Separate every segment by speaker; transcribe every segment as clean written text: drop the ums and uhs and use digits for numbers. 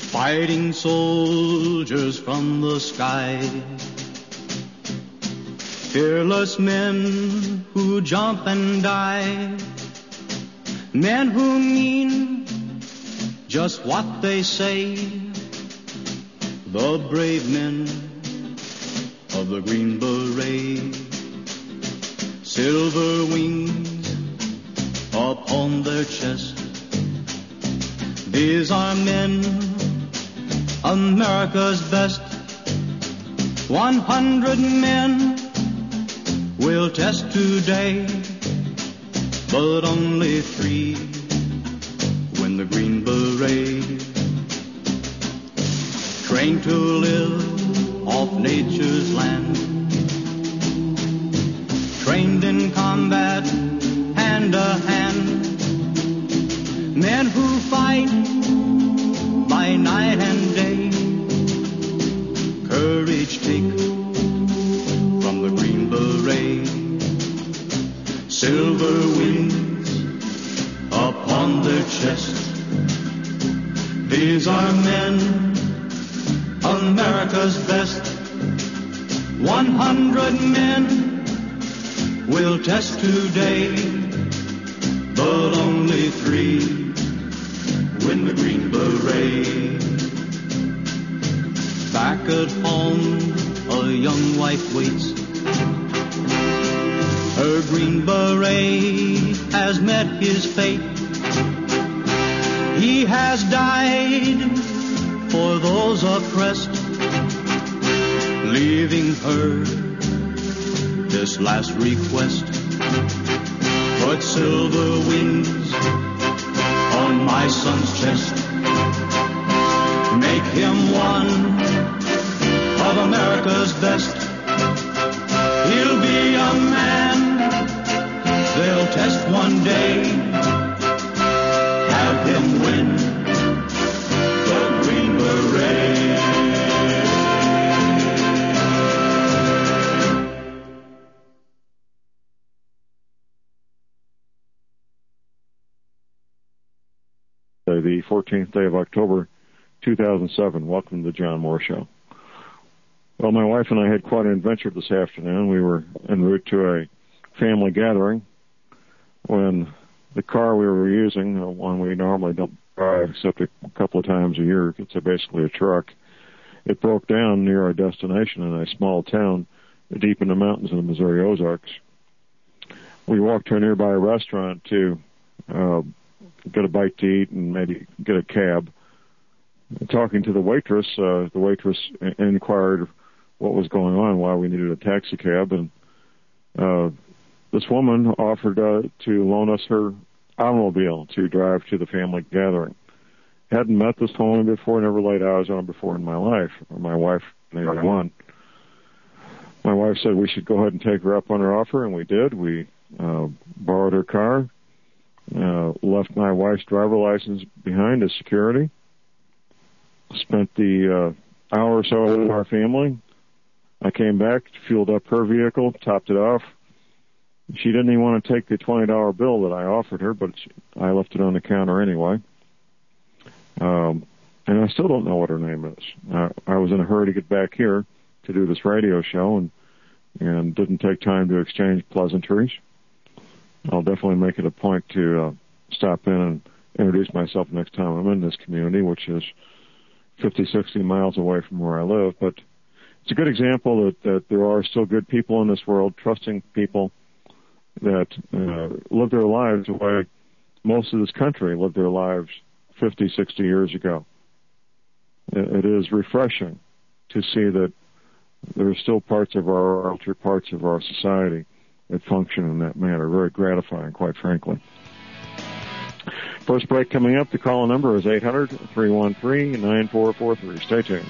Speaker 1: Fighting soldiers from the sky, fearless men who jump and die, men who mean just what they say, the brave men of the Green Beret. Silver wings upon their chest, these are men, America's best. 100 men will test today, but only 3 win the Green Beret. Trained to live off nature's land, trained in combat hand to hand, men who fight by night and day, courage take from the Green Beret. Silver wings upon their chest, these are men, America's best. 100 men will test today, but only 3 win the Green Beret. Back at home, a young wife waits. Her Green Beret has met his fate. He has died for those oppressed, leaving her this last request. Put silver wings on my son's chest, make him one of America's best. He'll be a man they'll test one day, have him win the Green Beret.
Speaker 2: The 14th day of October, 2007. Welcome to the John Moore Show. Well, my wife and I had quite an adventure this afternoon. We were en route to a family gathering when the car we were using, one we normally don't drive except a couple of times a year, it's basically a truck, it broke down near our destination in a small town deep in the mountains of the Missouri Ozarks. We walked to a nearby restaurant to get a bite to eat and maybe get a cab. Talking to the waitress inquired what was going on, why we needed a taxi cab, and this woman offered to loan us her automobile to drive to the family gathering. Hadn't met this woman before, never laid eyes on her before in my life, or my wife, neither one. My wife said we should go ahead and take her up on her offer, and we did. We borrowed her car, left my wife's driver license behind as security, spent the hour or so with our family. I came back, fueled up her vehicle, topped it off. She didn't even want to take the $20 bill that I offered her, but I left it on the counter anyway. And I still don't know what her name is. I was in a hurry to get back here to do this radio show and didn't take time to exchange pleasantries. I'll definitely make it a point to stop in and introduce myself next time I'm in this community, which is 50, 60 miles away from where I live. But it's a good example that there are still good people in this world, trusting people that live their lives the way most of this country lived their lives 50, 60 years ago. It is refreshing to see that there are still parts of our culture, parts of our society that function in that manner. Very gratifying, quite frankly. First break coming up. The call number is 800-313-9443. Stay tuned.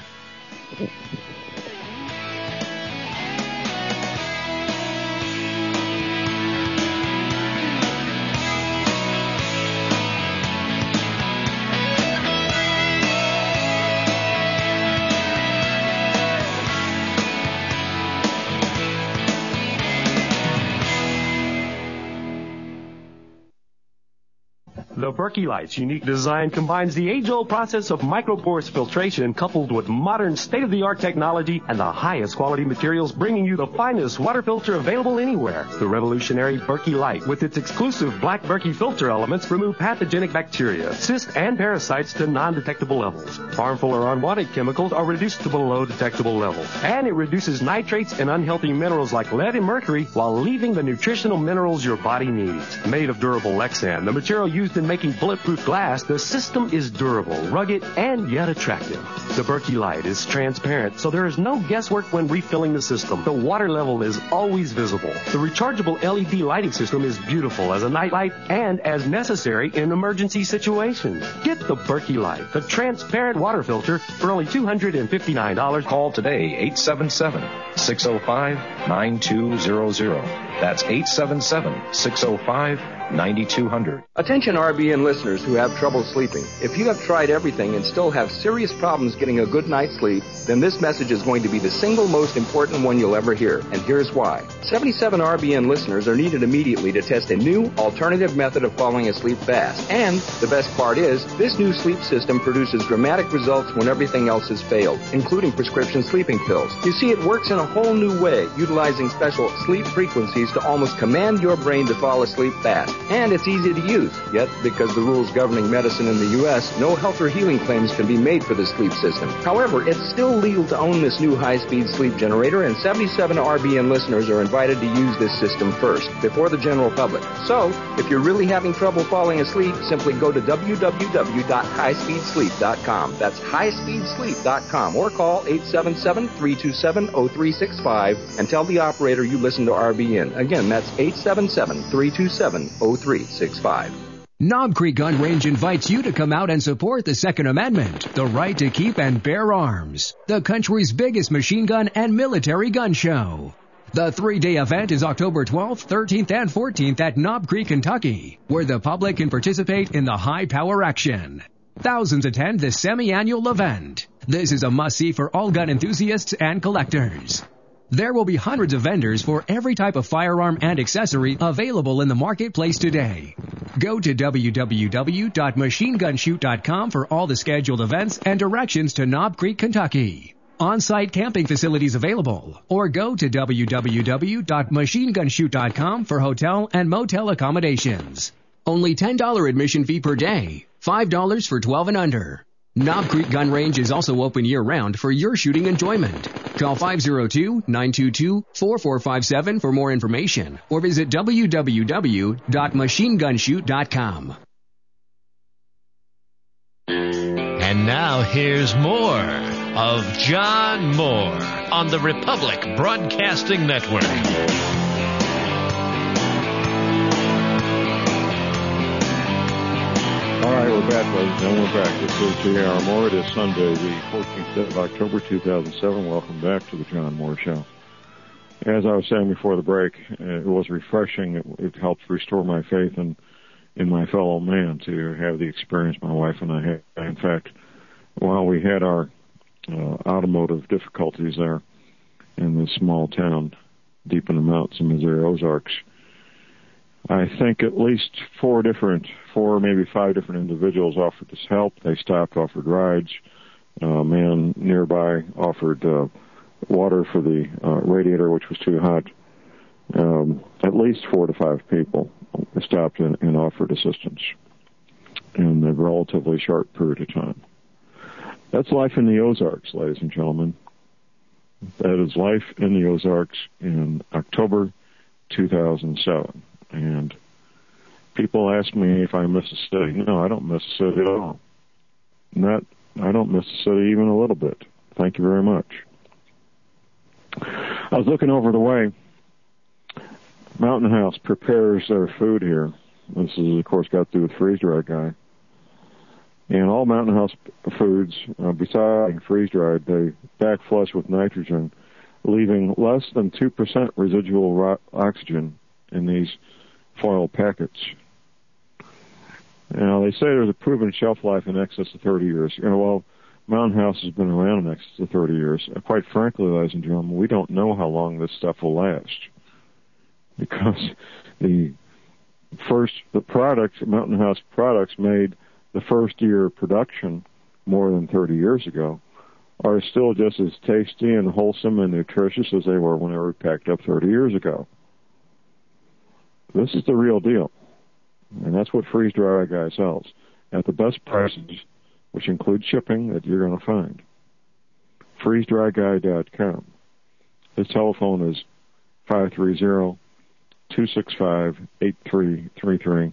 Speaker 3: The Berkey Light's unique design combines the age-old process of microporous filtration coupled with modern state-of-the-art technology and the highest quality materials, bringing you the finest water filter available anywhere. The revolutionary Berkey Light, with its exclusive black Berkey filter elements, remove pathogenic bacteria, cysts, and parasites to non-detectable levels. Harmful or unwanted chemicals are reduced to below detectable levels. And it reduces nitrates and unhealthy minerals like lead and mercury while leaving the nutritional minerals your body needs. Made of durable Lexan, the material used in making bulletproof glass, the system is durable, rugged, and yet attractive. The Berkey Light is transparent, so there is no guesswork when refilling the system. The water level is always visible. The rechargeable LED lighting system is beautiful as a nightlight and as necessary in emergency situations. Get the Berkey Light, the transparent water filter, for only $259.
Speaker 4: Call today, 877-605-9200. That's 877-605-9200.
Speaker 5: Attention RBN listeners who have trouble sleeping. If you have tried everything and still have serious problems getting a good night's sleep, then this message is going to be the single most important one you'll ever hear. And here's why. 77 RBN listeners are needed immediately to test a new alternative method of falling asleep fast. And the best part is, this new sleep system produces dramatic results when everything else has failed, including prescription sleeping pills. You see, it works in a whole new way, utilizing special sleep frequencies to almost command your brain to fall asleep fast. And it's easy to use. Yet, because the rules governing medicine in the U.S., no health or healing claims can be made for this sleep system. However, it's still legal to own this new high-speed sleep generator, and 77 RBN listeners are invited to use this system first, before the general public. So, if you're really having trouble falling asleep, simply go to www.highspeedsleep.com. That's highspeedsleep.com, or call 877-327-0365 and tell the operator you listen to RBN. Again, that's 877-327-0365.
Speaker 6: Knob Creek Gun Range invites you to come out and support the Second Amendment, the right to keep and bear arms, the country's biggest machine gun and military gun show. The 3-day event is October 12th, 13th, and 14th at Knob Creek, Kentucky, where the public can participate in the high-power action. Thousands attend the semi-annual event. This is a must-see for all gun enthusiasts and collectors. There will be hundreds of vendors for every type of firearm and accessory available in the marketplace today. Go to www.machinegunshoot.com for all the scheduled events and directions to Knob Creek, Kentucky. On-site camping facilities available, or go to www.machinegunshoot.com for hotel and motel accommodations. Only $10 admission fee per day, $5 for 12 and under. Knob Creek Gun Range is also open year-round for your shooting enjoyment. Call 502-922-4457 for more information, or visit www.machinegunshoot.com.
Speaker 7: And now here's more of John Moore on the Republic Broadcasting Network.
Speaker 2: All right, we're back, ladies and gentlemen. We're back. This is J.R. Moore. It is Sunday, the 14th of October, 2007. Welcome back to the John Moore Show. As I was saying before the break, it was refreshing. It helped restore my faith in my fellow man to have the experience my wife and I had. In fact, while we had our automotive difficulties there in this small town deep in the mountains of Missouri Ozarks, I think at least four, maybe five different individuals offered us help. They stopped, offered rides. A man nearby offered water for the radiator, which was too hot. At least 4 to 5 people stopped and offered assistance in a relatively short period of time. That's life in the Ozarks, ladies and gentlemen. That is life in the Ozarks in October 2007. And people ask me if I miss the city. No, I don't miss the city at all. I don't miss the city even a little bit. Thank you very much. I was looking over the way. Mountain House prepares their food here. This is, of course, got to do with freeze-dried guy. And all Mountain House foods, besides freeze-dried, they backflush with nitrogen, leaving less than 2% residual oxygen in these foil packets. Now, they say there's a proven shelf life in excess of 30 years. Well, Mountain House has been around in excess of 30 years. Quite frankly, ladies and gentlemen, we don't know how long this stuff will last, because the First, the products, Mountain House products made the first year of production more than 30 years ago, are still just as tasty and wholesome and nutritious as they were when they were packed up 30 years ago. This is the real deal. And that's what Freeze Dry Guy sells at the best prices, which include shipping, that you're going to find. FreezeDryGuy.com. His telephone is 530-265-8333.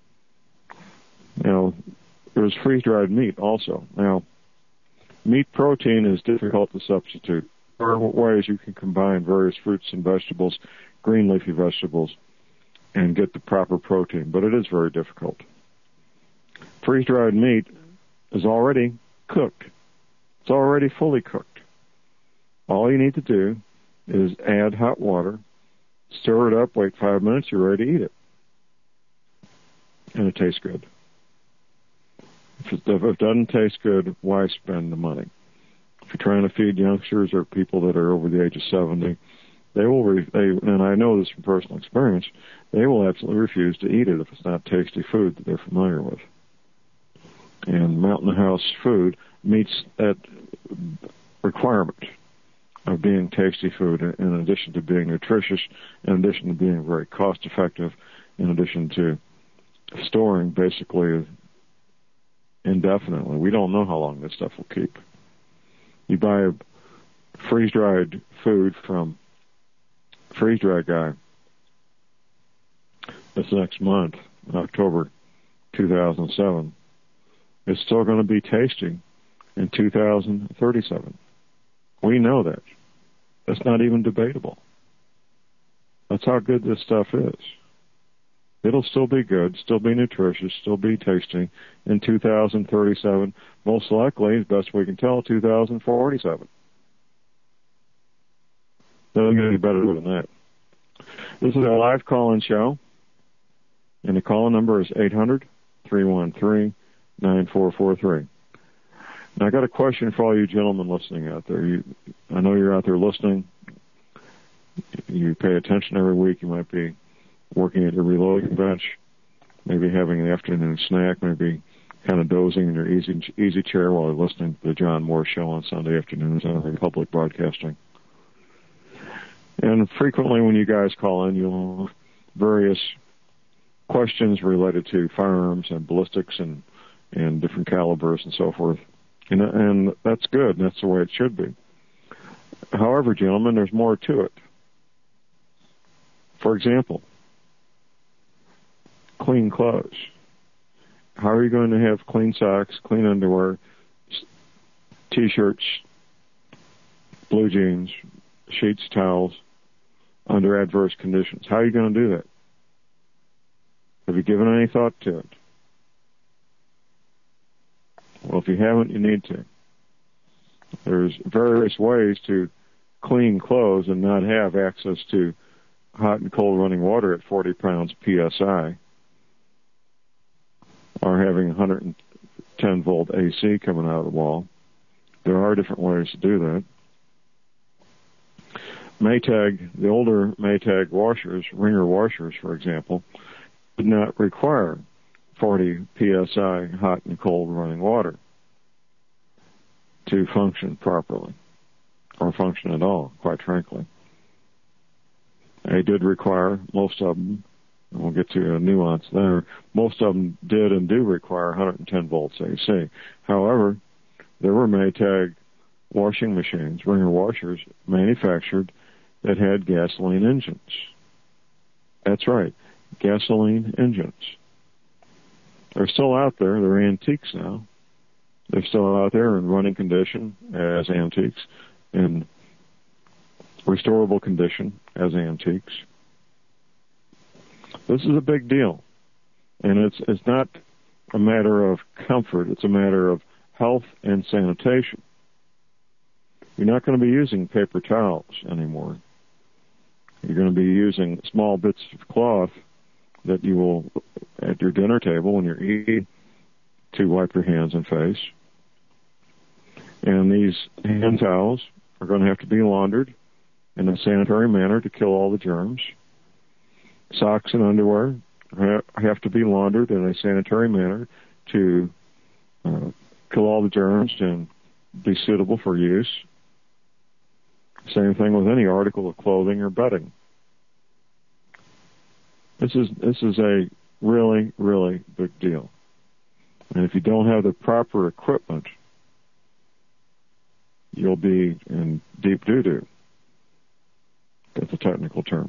Speaker 2: Now, there's freeze-dried meat also. Now, meat protein is difficult to substitute. There are ways you can combine various fruits and vegetables, green leafy vegetables, and get the proper protein, but it is very difficult. Freeze-dried meat is already cooked. It's already fully cooked. All you need to do is add hot water, stir it up, wait 5 minutes, you're ready to eat it. And it tastes good. If it doesn't taste good, why spend the money? If you're trying to feed youngsters or people that are over the age of 70, and I know this from personal experience, they will absolutely refuse to eat it if it's not tasty food that they're familiar with. And Mountain House food meets that requirement of being tasty food, in addition to being nutritious, in addition to being very cost-effective, in addition to storing basically indefinitely. We don't know how long this stuff will keep. You buy a freeze-dried food from Freeze Dry Guy this next month, October 2007, it's still going to be tasty in 2037. We know that. That's not even debatable. That's how good this stuff is. It'll still be good, still be nutritious, still be tasty in 2037. Most likely, as best we can tell, 2047. Doesn't get any better than that. This is a live call-in show, and the call-in number is 800-313-9443. Now, I got a question for all you gentlemen listening out there. I know you're out there listening. You pay attention every week. You might be working at your reloading bench, maybe having an afternoon snack, maybe kind of dozing in your easy chair while you're listening to the John Moore Show on Sunday afternoons on public broadcasting. And frequently when you guys call in, you'll have various questions related to firearms and ballistics and different calibers and so forth. And that's good. That's the way it should be. However, gentlemen, there's more to it. For example, clean clothes. How are you going to have clean socks, clean underwear, T-shirts, blue jeans, sheets, towels, under adverse conditions? How are you going to do that? Have you given any thought to it? Well, if you haven't, you need to. There's various ways to clean clothes and not have access to hot and cold running water at 40 pounds PSI, or having 110 volt AC coming out of the wall. There are different ways to do that. Maytag, the older Maytag washers, wringer washers, for example, did not require 40 PSI hot and cold running water to function properly, or function at all, quite frankly. They did require, most of them, and we'll get to a nuance there, most of them did and do require 110 volts AC. However, there were Maytag washing machines, wringer washers, manufactured that had gasoline engines. That's right, gasoline engines. They're still out there. They're antiques now. They're still out there in running condition as antiques, in restorable condition as antiques. This is a big deal. And it's not a matter of comfort. It's a matter of health and sanitation. You're not going to be using paper towels anymore. You're going to be using small bits of cloth that you will, at your dinner table when you're eating, to wipe your hands and face. And these hand towels are going to have to be laundered in a sanitary manner to kill all the germs. Socks and underwear have to be laundered in a sanitary manner to kill all the germs and be suitable for use. Same thing with any article of clothing or bedding. This is a really, really big deal. And if you don't have the proper equipment, you'll be in deep doo-doo. That's a technical term.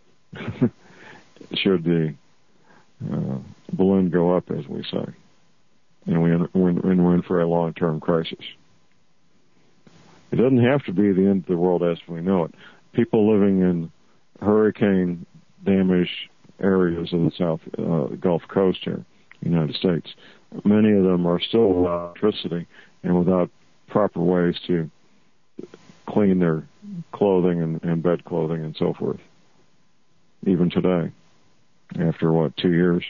Speaker 2: Should the balloon go up, as we say, and we're in for a long-term crisis. It doesn't have to be the end of the world as we know it. People living in hurricane-damaged areas of the South Gulf Coast here, United States, many of them are still without electricity and without proper ways to clean their clothing and bed clothing and so forth. Even today, after 2 years.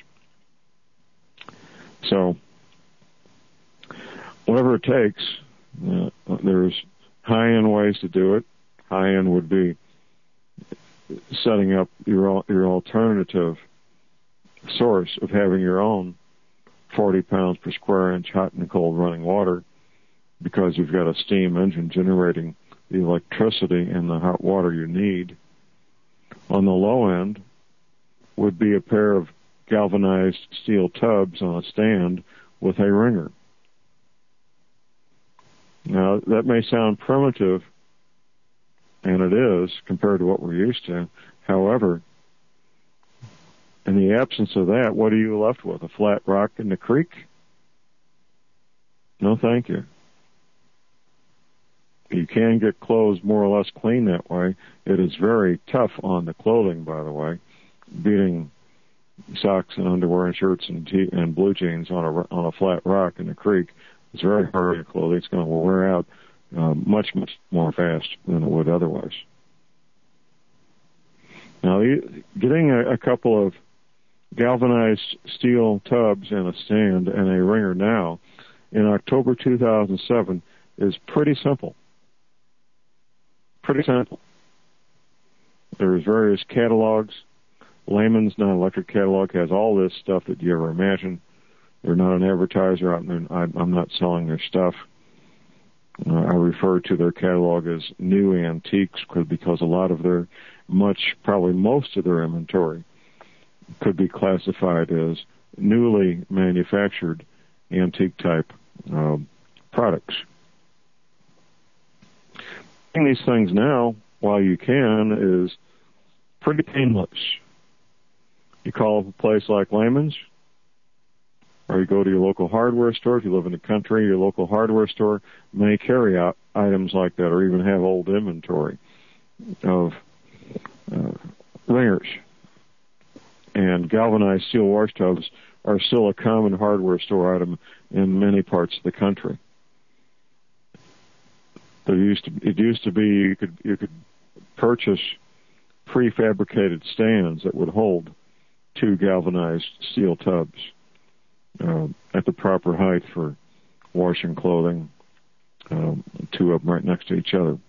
Speaker 2: So, whatever it takes, there's high-end ways to do it. High-end would be setting up your alternative source of having your own 40 pounds per square inch hot and cold running water, because you've got a steam engine generating the electricity and the hot water you need. On the low end would be a pair of galvanized steel tubs on a stand with a wringer. Now, that may sound primitive, and it is compared to what we're used to. However, in the absence of that, what are you left with? A flat rock in the creek? No, thank you. You can get clothes more or less clean that way. It is very tough on the clothing, by the way. Beating socks and underwear and shirts and blue jeans on a flat rock in the creek is very hard on your clothing. It's going to wear out much, much more fast than it would otherwise. Now, getting a couple of galvanized steel tubs and a stand and a wringer now in October 2007 is pretty simple. Pretty simple. There's various catalogs. Layman's Non-Electric Catalog has all this stuff that you ever imagine. They're not an advertiser. I'm not selling their stuff. I refer to their catalog as new antiques because a lot of their, probably most of their inventory could be classified as newly manufactured antique type products. Doing these things now, while you can, is pretty painless. You call up a place like Layman's, or you go to your local hardware store. If you live in the country, your local hardware store may carry out items like that, or even have old inventory of ringers. And galvanized steel wash tubs are still a common hardware store item in many parts of the country. It used to be you could purchase prefabricated stands that would hold 2 galvanized steel tubs at the proper height for washing clothing, 2 of them right next to each other.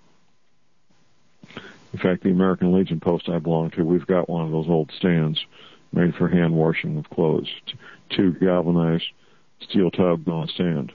Speaker 2: In fact, the American Legion post I belong to, we've got one of those old stands made for hand washing of clothes. 2 galvanized steel tubs on a stand.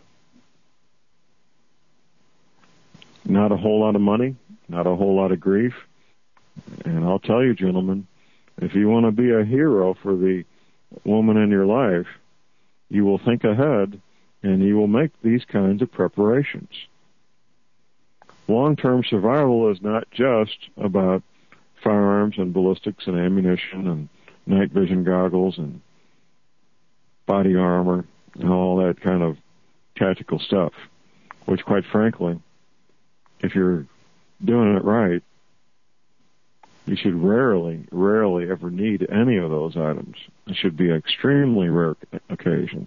Speaker 2: Not a whole lot of money, not a whole lot of grief. And I'll tell you, gentlemen, if you want to be a hero for the woman in your life, you will think ahead and you will make these kinds of preparations. Long-term survival is not just about firearms and ballistics and ammunition and night vision goggles and body armor and all that kind of tactical stuff, which, quite frankly, if you're doing it right, you should rarely ever need any of those items. It should be an extremely rare occasion.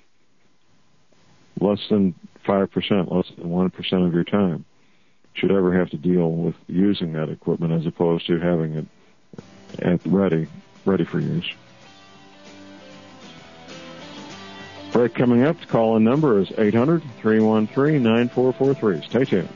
Speaker 2: Less than 5%, less than 1% of your time should ever have to deal with using that equipment as opposed to having it ready for use. Break coming up. The call-in number is 800-313-9443. Stay tuned.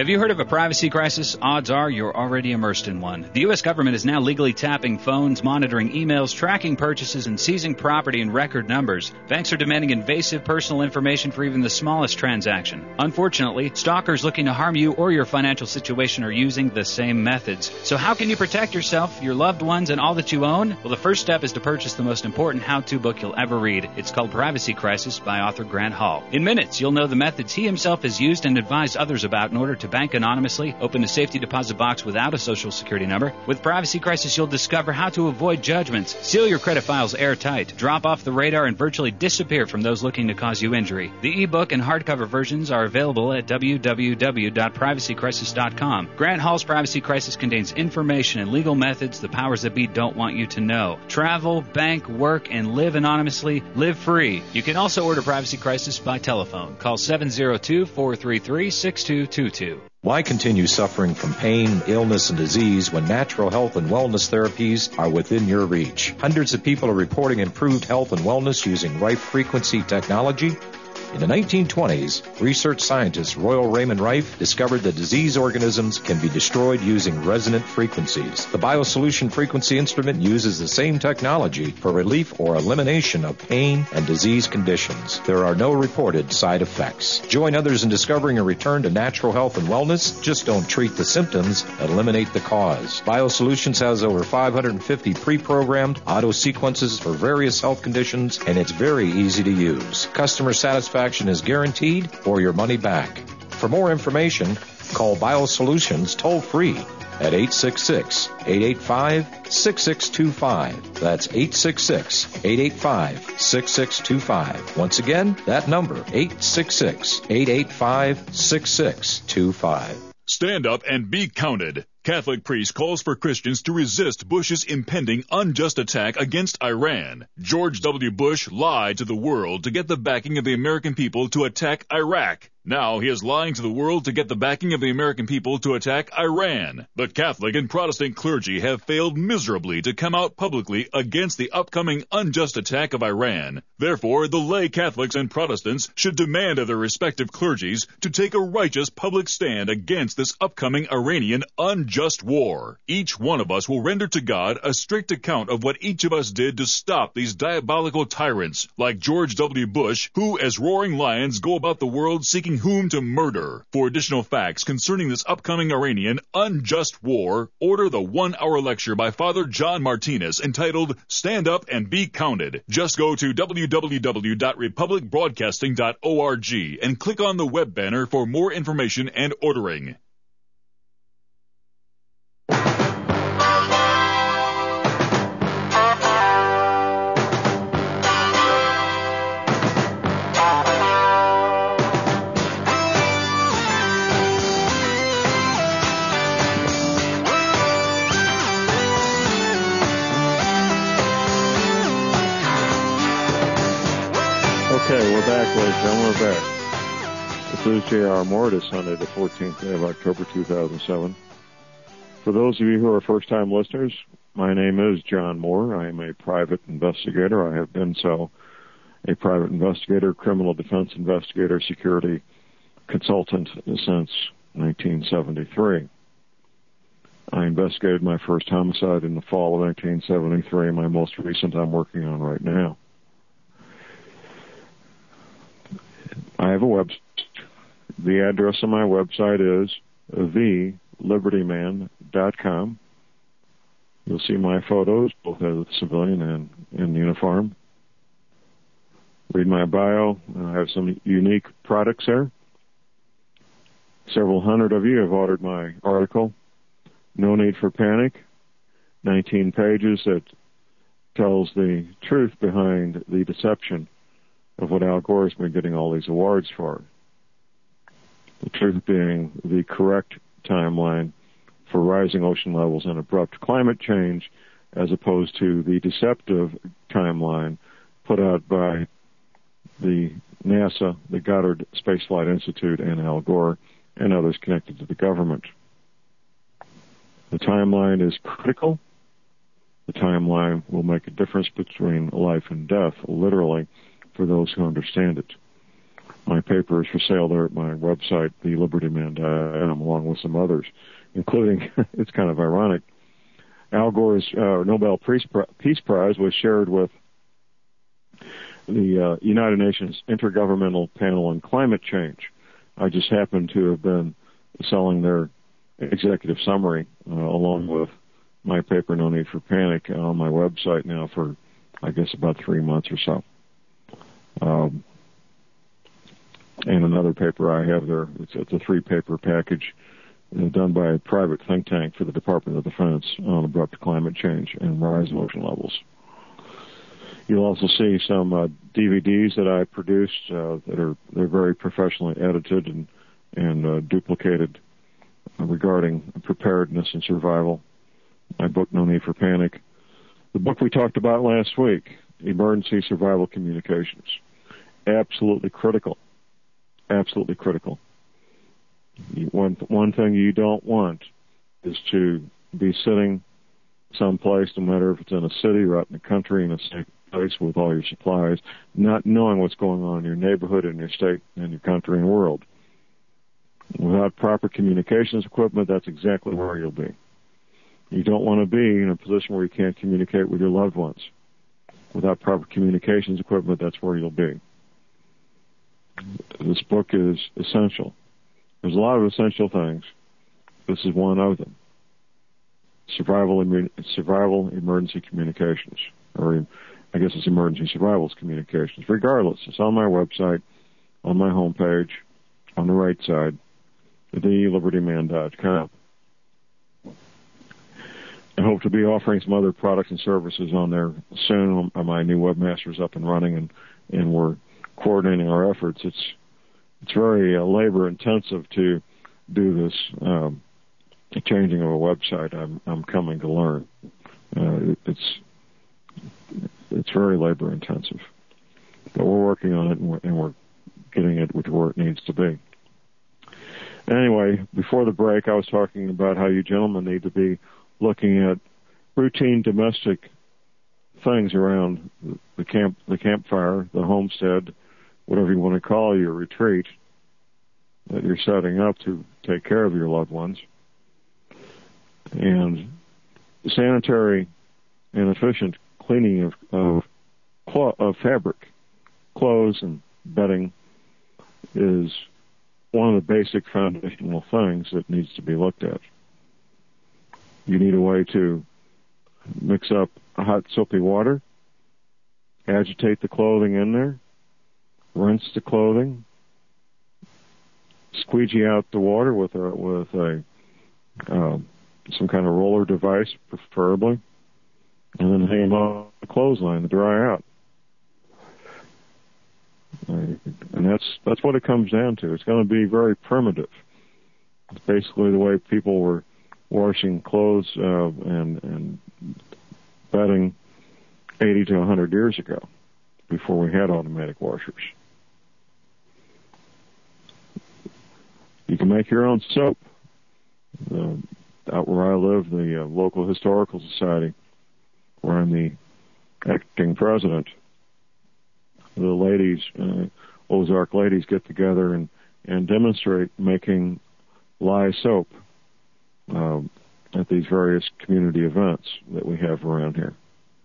Speaker 8: Have you heard of a privacy crisis? Odds are you're already immersed in one. The U.S. government is now legally tapping phones, monitoring emails, tracking purchases, and seizing property in record numbers. Banks are demanding invasive personal information for even the smallest transaction. Unfortunately, stalkers looking to harm you or your financial situation are using the same methods. So how can you protect yourself, your loved ones, and all that you own? Well, the first step is to purchase the most important how-to book you'll ever read. It's called Privacy Crisis by author Grant Hall. In minutes, you'll know the methods he himself has used and advised others about in order to bank anonymously, open a safety deposit box without a social security number. With Privacy Crisis, you'll discover how to avoid judgments, seal your credit files airtight, drop off the radar, and virtually disappear from those looking to cause you injury. The ebook and hardcover versions are available at www.privacycrisis.com. Grant Hall's Privacy Crisis contains information and legal methods the powers that be don't want you to know. Travel, bank, work, and live anonymously. Live free. You can also order Privacy Crisis by telephone. Call 702-433-6222.
Speaker 4: Why continue suffering from pain, illness, and disease when natural health and wellness therapies are within your reach? Hundreds of people are reporting improved health and wellness using Rife frequency technology. In the 1920s, research scientist Royal Raymond Rife discovered that disease organisms can be destroyed using resonant frequencies. The BioSolution frequency instrument uses the same technology for relief or elimination of pain and disease conditions. There are no reported side effects. Join others in discovering a return to natural health and wellness. Just don't treat the symptoms, eliminate the cause. BioSolutions has over 550 pre-programmed auto sequences for various health conditions, and it's very easy to use. Customer satisfaction is guaranteed or your money back. For more information, call BioSolutions toll-free at 866-885-6625. That's 866-885-6625. Once again, that number, 866-885-6625.
Speaker 9: Stand up and be counted. Catholic priest calls for Christians to resist Bush's impending unjust attack against Iran. George W. Bush lied to the world to get the backing of the American people to attack Iraq. Now he is lying to the world to get the backing of the American people to attack Iran. But Catholic and Protestant clergy have failed miserably to come out publicly against the upcoming unjust attack of Iran. Therefore, the lay Catholics and Protestants should demand of their respective clergies to take a righteous public stand against this upcoming Iranian unjust war. Each one of us will render to God a strict account of what each of us did to stop these diabolical tyrants, like George W. Bush, who as roaring lions go about the world seeking whom to murder. For additional facts concerning this upcoming Iranian unjust war, order the 1-hour lecture by Father John Martinez entitled Stand Up and Be Counted. Just go to www.republicbroadcasting.org and click on the web banner for more information and ordering.
Speaker 2: Okay, we're back, ladies and gentlemen, we're back. This is J.R. Moore. It is Sunday, the 14th day of October, 2007. For those of you who are first-time listeners, my name is John Moore. I am a private investigator. I have been so, a private investigator, criminal defense investigator, security consultant since 1973. I investigated my first homicide in the fall of 1973. My most recent I'm working on right now. I have a website. The address on my website is thelibertyman.com. You'll see my photos, both as a civilian and in uniform. Read my bio. I have some unique products there. Several hundred of you have ordered my article, No Need for Panic, 19 pages that tells the truth behind the deception of what Al Gore has been getting all these awards for. The truth being the correct timeline for rising ocean levels and abrupt climate change, as opposed to the deceptive timeline put out by the NASA, the Goddard Space Flight Institute, and Al Gore, and others connected to the government. The timeline is critical. The timeline will make a difference between life and death, literally, for those who understand it. My paper is for sale there at my website, thelibertyman.com, along with some others, including, it's kind of ironic, Al Gore's Nobel Peace Prize was shared with the United Nations Intergovernmental Panel on Climate Change. I just happen to have been selling their executive summary along with my paper, No Need for Panic, on my website now for, I guess, about 3 months or so. And another paper I have there, it's a 3-paper package done by a private think tank for the Department of Defense on abrupt climate change and rise in ocean levels. You'll also see some DVDs that I produced they're very professionally edited and duplicated regarding preparedness and survival. My book, No Need for Panic. The book we talked about last week, Emergency Survival Communications. Absolutely critical. Absolutely critical. One thing you don't want is to be sitting someplace, no matter if it's in a city or out in the country, in a safe place with all your supplies, not knowing what's going on in your neighborhood, in your state, in your country, and world. Without proper communications equipment, that's exactly where you'll be. You don't want to be in a position where you can't communicate with your loved ones. Without proper communications equipment, that's where you'll be. This book is essential. There's a lot of essential things. This is one of them. Survival emergency communications, or I guess it's emergency survival communications. Regardless, it's on my website, on my homepage, on the right side, thelibertyman.com. I hope to be offering some other products and services on there soon. My new webmaster's up and running, and we're coordinating our efforts. It's very labor intensive to do this changing of a website. I'm coming to learn. It's very labor intensive, but we're working on it and we're getting it to where it needs to be. Anyway, before the break, I was talking about how you gentlemen need to be looking at routine domestic things around the campfire, the homestead, whatever you want to call your retreat that you're setting up to take care of your loved ones. And sanitary and efficient cleaning of fabric, clothes, and bedding is one of the basic foundational things that needs to be looked at. You need a way to mix up hot soapy water, agitate the clothing in there, rinse the clothing, squeegee out the water with a some kind of roller device, preferably, and then hang them on the clothesline to dry out. And that's what it comes down to. It's going to be very primitive. It's basically the way people were washing clothes and bedding 80 to 100 years ago, before we had automatic washers. You can make your own soap. Out where I live, the local historical society, where I'm the acting president, the ladies, Ozark ladies, get together and demonstrate making lye soap at these various community events that we have around here.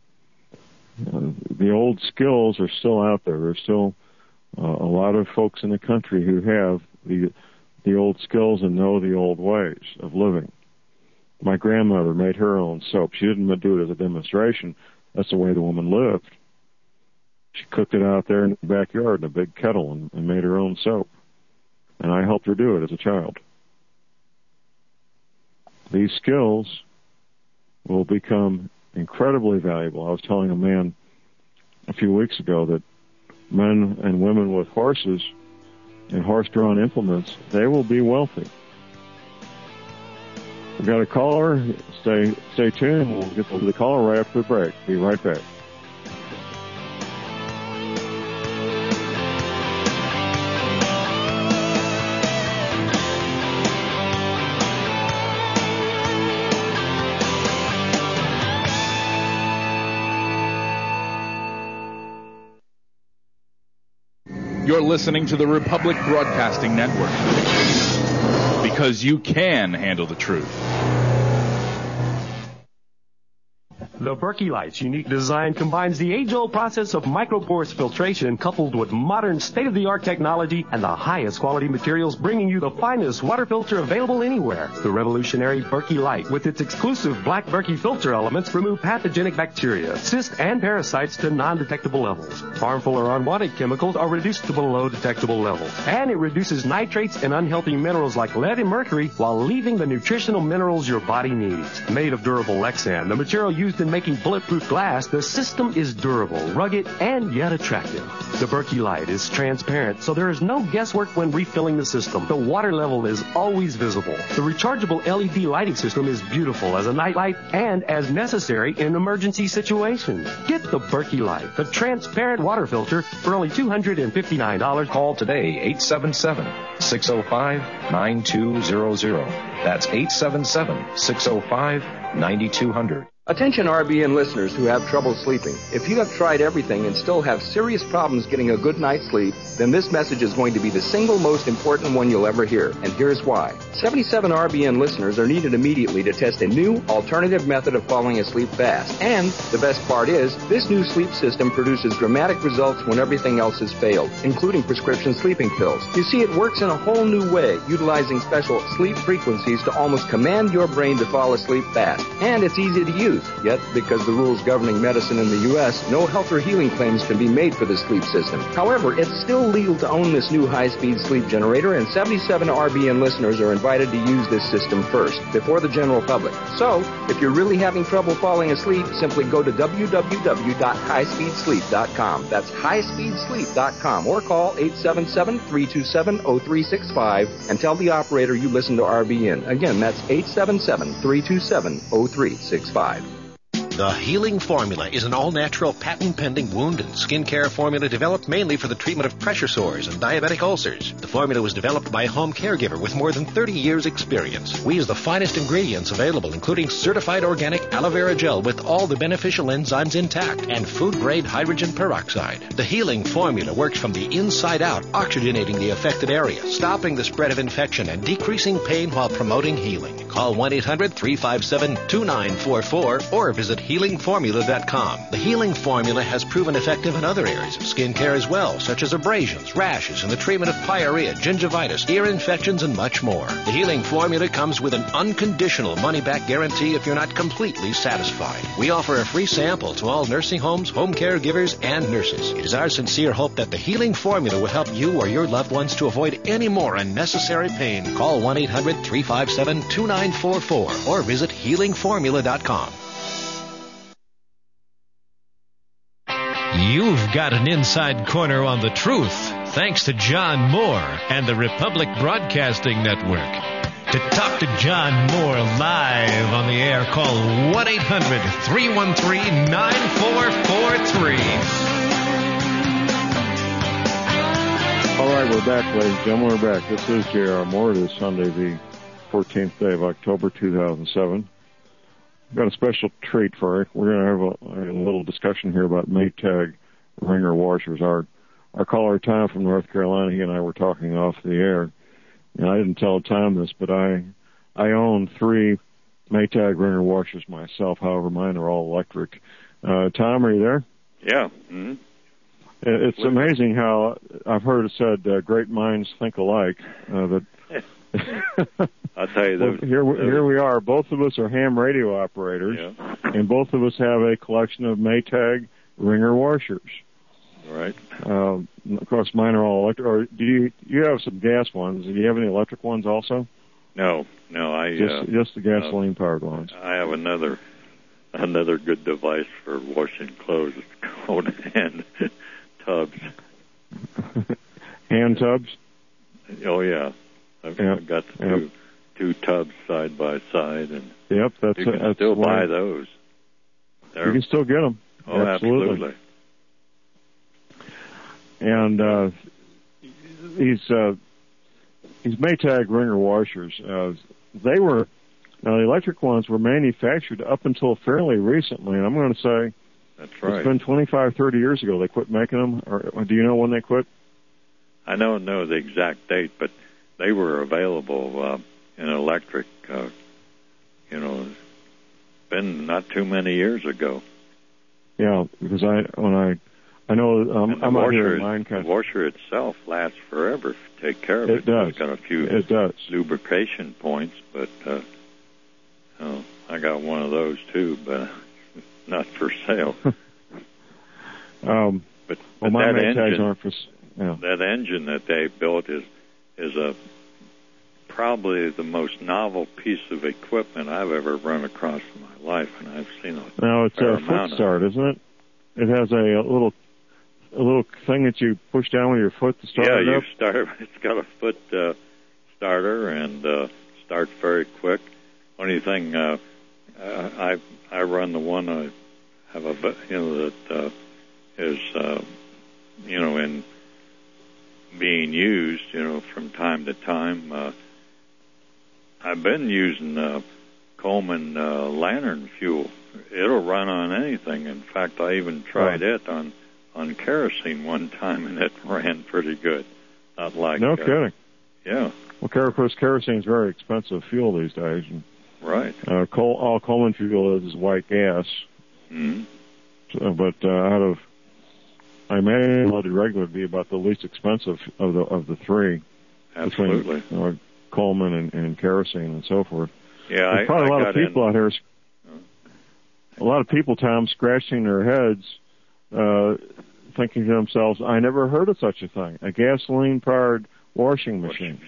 Speaker 2: The old skills are still out there. There's still a lot of folks in the country who have the old skills and know the old ways of living. My grandmother made her own soap. She didn't do it as a demonstration. That's the way the woman lived. She cooked it out there in the backyard in a big kettle and made her own soap. And I helped her do it as a child. These skills will become incredibly valuable. I was telling a man a few weeks ago that men and women with horses and horse-drawn implements, they will be wealthy. We've got a caller. Stay tuned. We'll get to the caller right after the break. Be right back.
Speaker 10: You're listening to the Republic Broadcasting Network. Because you can handle the truth.
Speaker 3: The Berkey Light's unique design combines the age-old process of microporous filtration coupled with modern state-of-the-art technology and the highest quality materials, bringing you the finest water filter available anywhere. The revolutionary Berkey Light, with its exclusive black Berkey filter elements, remove pathogenic bacteria, cysts, and parasites to non-detectable levels. Harmful or unwanted chemicals are reduced to below detectable levels. And it reduces nitrates and unhealthy minerals like lead and mercury while leaving the nutritional minerals your body needs. Made of durable Lexan, the material used in making bulletproof glass, the system is durable, rugged, and yet attractive. The Berkey Light is transparent, so there is no guesswork when refilling the system. The water level is always visible. The rechargeable LED lighting system is beautiful as a night light and as necessary in emergency situations. Get the Berkey Light, the transparent water filter, for only $259.
Speaker 4: Call today, 877-605-9200. That's 877-605-9200.
Speaker 5: Attention RBN listeners who have trouble sleeping. If you have tried everything and still have serious problems getting a good night's sleep, then this message is going to be the single most important one you'll ever hear. And here's why. 77 RBN listeners are needed immediately to test a new alternative method of falling asleep fast. And the best part is, this new sleep system produces dramatic results when everything else has failed, including prescription sleeping pills. You see, it works in a whole new way, utilizing special sleep frequencies to almost command your brain to fall asleep fast. And it's easy to use. Yet, because the rules governing medicine in the U.S., no health or healing claims can be made for this sleep system. However, it's still legal to own this new high-speed sleep generator, and 77 RBN listeners are invited to use this system first, before the general public. So, if you're really having trouble falling asleep, simply go to www.highspeedsleep.com. That's highspeedsleep.com, or call 877-327-0365 and tell the operator you listen to RBN. Again, that's 877-327-0365.
Speaker 11: The Healing Formula is an all-natural, patent-pending wound and skin care formula developed mainly for the treatment of pressure sores and diabetic ulcers. The formula was developed by a home caregiver with more than 30 years' experience. We use the finest ingredients available, including certified organic aloe vera gel with all the beneficial enzymes intact and food-grade hydrogen peroxide. The Healing Formula works from the inside out, oxygenating the affected area, stopping the spread of infection, and decreasing pain while promoting healing. Call 1-800-357-2944 or visit HealingFormula.com. The Healing Formula has proven effective in other areas of skin care as well, such as abrasions, rashes, and the treatment of pyorrhea, gingivitis, ear infections, and much more. The Healing Formula comes with an unconditional money-back guarantee if you're not completely satisfied. We offer a free sample to all nursing homes, home caregivers, and nurses. It is our sincere hope that the Healing Formula will help you or your loved ones to avoid any more unnecessary pain. Call 1-800-357-2944 or visit HealingFormula.com.
Speaker 7: You've got an inside corner on the truth, thanks to John Moore and the Republic Broadcasting Network. To talk to John Moore live on the air, call 1-800-313-9443.
Speaker 2: All right, we're back, ladies and gentlemen. We're back. This is J.R. Moore. It is Sunday, the 14th day of October, 2007. We've got a special treat for you. We're going to have a little discussion here about Maytag wringer washers. Our caller, Tom from North Carolina, he and I were talking off the air, and I didn't tell Tom this, but I own 3 Maytag wringer washers myself. However, mine are all electric. Tom, are you there?
Speaker 12: Yeah. Mm-hmm.
Speaker 2: It's amazing how I've heard it said great minds think alike.
Speaker 12: I'll tell you,
Speaker 2: well, here we are. Both of us are ham radio operators,
Speaker 12: yeah,
Speaker 2: and both of us have a collection of Maytag wringer washers.
Speaker 12: Right.
Speaker 2: Of course, mine are all electric. Or do you have some gas ones? Do you have any electric ones also?
Speaker 12: No.
Speaker 2: Just the gasoline powered ones.
Speaker 12: I have another good device for washing clothes. It's called hand tubs.
Speaker 2: Hand tubs?
Speaker 12: Oh yeah. I've got two tubs side by side, and
Speaker 2: you
Speaker 12: can still buy those.
Speaker 2: You can still get them.
Speaker 12: Oh, absolutely.
Speaker 2: And these Maytag wringer washers, the electric ones were manufactured up until fairly recently, and I'm going to say
Speaker 12: that's right.
Speaker 2: It's been 25, 30 years ago they quit making them. Or do you know when they quit?
Speaker 12: I don't know the exact date, but they were available in electric. Been not too many years ago.
Speaker 2: Yeah, because I know I'm out here in Lancaster.
Speaker 12: The washer itself lasts forever if you take care of it.
Speaker 2: It does.
Speaker 12: It's got a few lubrication points, but I got one of those too, but not for sale. But
Speaker 2: my
Speaker 12: that
Speaker 2: Maytags aren't for. Yeah.
Speaker 12: That engine that they built is probably the most novel piece of equipment I've ever run across in my life, and I've seen a
Speaker 2: Now it's
Speaker 12: fair
Speaker 2: a
Speaker 12: amount
Speaker 2: foot start, isn't it? It has a little thing that you push down with your foot to start it up.
Speaker 12: It's got a foot starter and starts very quick. Only thing I run the one I have that is in being used from time to time. I've been using Coleman lantern fuel. It'll run on anything. In fact, I even tried it on kerosene one time, and it ran pretty good. Not like
Speaker 2: no kidding.
Speaker 12: Yeah.
Speaker 2: Well, of course, kerosene is very expensive fuel these days. And,
Speaker 12: right.
Speaker 2: All Coleman fuel is white gas.
Speaker 12: Mm-hmm.
Speaker 2: So, but I imagine loaded regular would be about the least expensive of the three.
Speaker 12: Absolutely.
Speaker 2: Between Coleman and kerosene and so forth.
Speaker 12: Yeah,
Speaker 2: there's probably a lot of people out here. A lot of people, Tom, scratching their heads, thinking to themselves, "I never heard of such a thing, a gasoline-powered washing machine."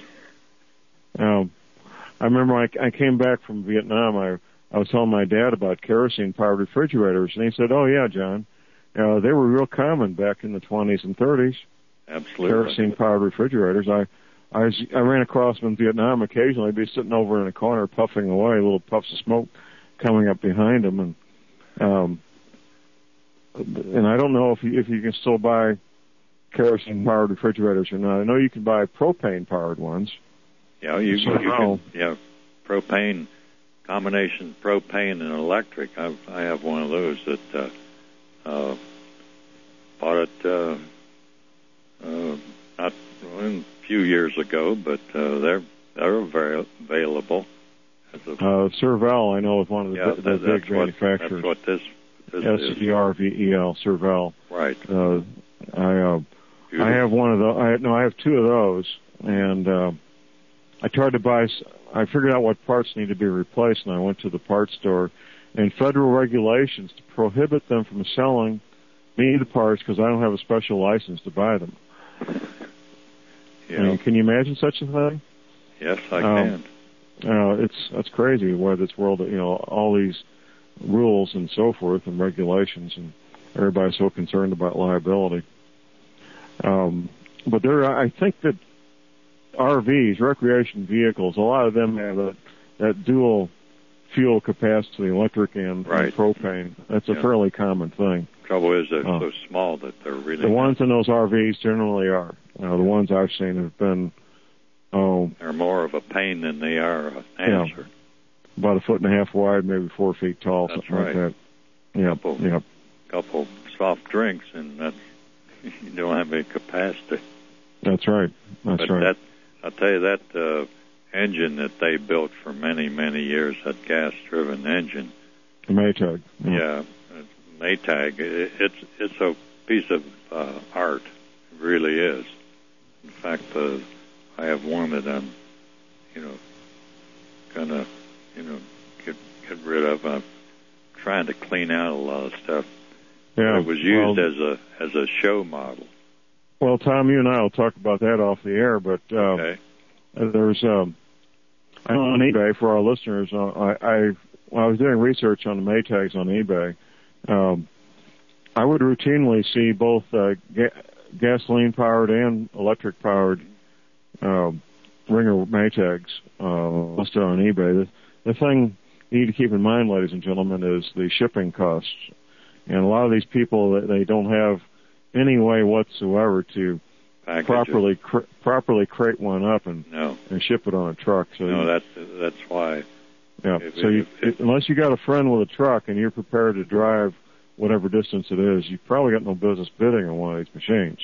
Speaker 2: I remember I came back from Vietnam. I was telling my dad about kerosene-powered refrigerators, and he said, "Oh yeah, John, they were real common back in the 20s and 30s."
Speaker 12: Absolutely.
Speaker 2: Kerosene-powered refrigerators. I ran across them in Vietnam occasionally. I'd be sitting over in a corner puffing away, little puffs of smoke coming up behind them, and I don't know if you can still buy kerosene-powered refrigerators or not. I know you can buy propane-powered ones.
Speaker 12: Yeah, you can. Yeah, propane, combination propane and electric. I have one of those that bought it not a few years ago, but they're very available.
Speaker 2: Servel, I know, is one of the big manufacturers.
Speaker 12: That's what this
Speaker 2: SERVEL, Servel.
Speaker 12: Right.
Speaker 2: I have one of those. I have two of those, and I tried to buy. I figured out what parts need to be replaced, and I went to the parts store. And federal regulations to prohibit them from selling me the parts because I don't have a special license to buy them.
Speaker 12: Yeah.
Speaker 2: I mean, can you imagine such a thing?
Speaker 12: Yes, I can.
Speaker 2: It's crazy where this world, all these rules and so forth and regulations, and everybody's so concerned about liability. But I think that RVs, recreation vehicles, a lot of them have that dual fuel capacity, electric and propane. That's a fairly common thing.
Speaker 12: Trouble is they're so small that they're really...
Speaker 2: The ones in those RVs generally are. The ones I've seen have been...
Speaker 12: they're more of a pain than they are an answer.
Speaker 2: About 1.5 feet wide, maybe 4 feet tall, something like that. Yeah.
Speaker 12: Couple soft drinks, and you don't have any capacity.
Speaker 2: That's right. That's right.
Speaker 12: I'll tell you, that engine that they built for many, many years, that gas-driven engine.
Speaker 2: Maytag.
Speaker 12: Yeah, Maytag. It's a piece of art. It really is. In fact, I have one that I'm, gonna, get rid of. I'm trying to clean out a lot of stuff.
Speaker 2: Yeah,
Speaker 12: it was used as a show model.
Speaker 2: Well, Tom, you and I will talk about that off the air, but there's on eBay for our listeners. I was doing research on the Maytags on eBay. I would routinely see both gasoline-powered and electric-powered Ringer Maytags listed on eBay. The thing you need to keep in mind, ladies and gentlemen, is the shipping costs. And a lot of these people, they don't have any way whatsoever to properly crate one up and ship it on a truck. So
Speaker 12: that's why.
Speaker 2: Yeah. Unless you got a friend with a truck and you're prepared to drive whatever distance it is, you've probably got no business bidding on one of these machines.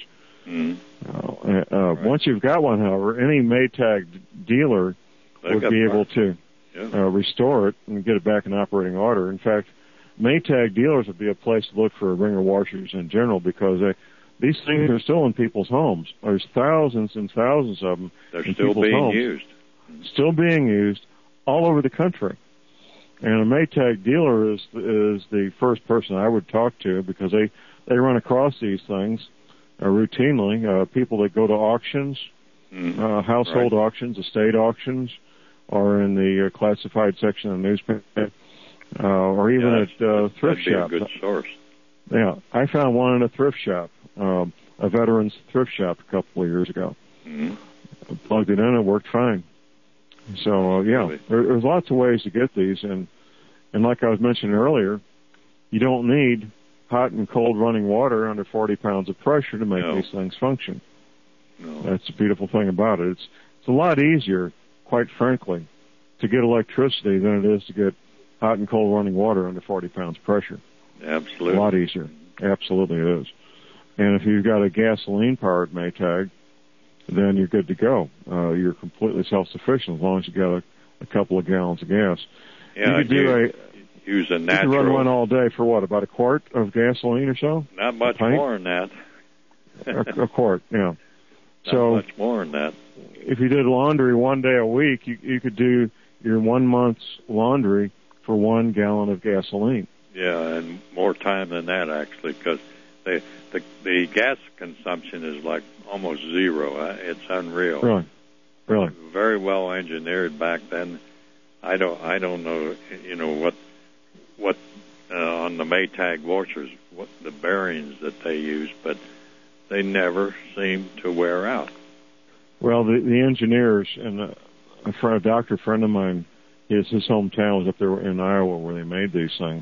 Speaker 2: Once you've got one, however, any Maytag dealer would be able to restore it and get it back in operating order. In fact, Maytag dealers would be a place to look for ringer washers in general, because these things are still in people's homes. There's thousands and thousands of them.
Speaker 12: They're
Speaker 2: in
Speaker 12: still
Speaker 2: people's
Speaker 12: being
Speaker 2: homes.
Speaker 12: used.
Speaker 2: Still being used all over the country. And a Maytag dealer is the first person I would talk to, because they run across these things routinely. People that go to auctions, household auctions, estate auctions, or in the classified section of the newspaper, or even at thrift shops.
Speaker 12: That'd be a good source.
Speaker 2: Yeah, I found one in a thrift shop, a veteran's thrift shop a couple of years ago. Plugged it in, it worked fine. So, there's lots of ways to get these, and like I was mentioning earlier, you don't need hot and cold running water under 40 pounds of pressure to make these things function.
Speaker 12: No.
Speaker 2: That's the beautiful thing about it. It's a lot easier, quite frankly, to get electricity than it is to get hot and cold running water under 40 pounds of pressure.
Speaker 12: Absolutely.
Speaker 2: A lot easier. Absolutely it is. And if you've got a gasoline-powered Maytag, then you're good to go. You're completely self-sufficient as long as you got a couple of gallons of gas.
Speaker 12: Yeah,
Speaker 2: you
Speaker 12: use a natural.
Speaker 2: You can run one all day for what, about a quart of gasoline or so?
Speaker 12: Not much more than that.
Speaker 2: a quart, yeah.
Speaker 12: Not much more than that.
Speaker 2: If you did laundry one day a week, you could do your 1 month's laundry for 1 gallon of gasoline.
Speaker 12: Yeah, and more time than that, actually, because the gas consumption is like almost zero. It's unreal.
Speaker 2: Really.
Speaker 12: Very well engineered back then. I don't know, what on the Maytag washers, what the bearings that they use, but they never seem to wear out.
Speaker 2: Well, the engineers, and a doctor friend of mine, his hometown was up there in Iowa where they made these things.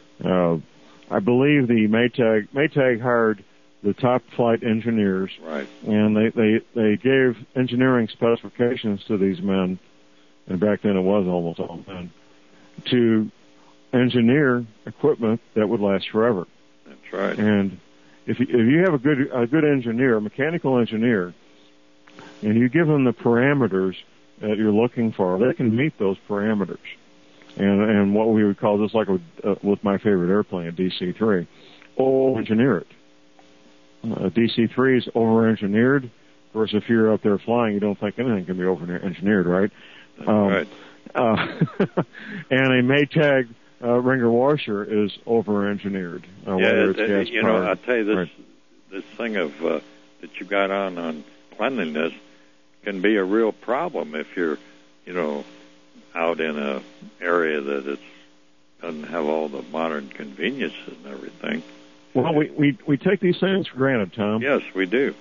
Speaker 2: I believe the Maytag hired the top flight engineers,
Speaker 12: right?
Speaker 2: And they gave engineering specifications to these men, and back then it was almost all men, to engineer equipment that would last forever.
Speaker 12: That's right.
Speaker 2: And if you have a good engineer, a mechanical engineer, and you give them the parameters that you're looking for, they can meet those parameters. And what we would call this, like with my favorite airplane, a DC-3, engineer it. A DC-3 is over-engineered. Of course, if you're out there flying, you don't think anything can be over-engineered, right?
Speaker 12: Right.
Speaker 2: And a Maytag ringer washer is over-engineered. Whether it's gas-powered.
Speaker 12: I'll tell you,
Speaker 2: Right.
Speaker 12: this thing of that you got on cleanliness can be a real problem if you're, out in a area that doesn't have all the modern conveniences and everything.
Speaker 2: Well, we take these things for granted, Tom.
Speaker 12: Yes, we do.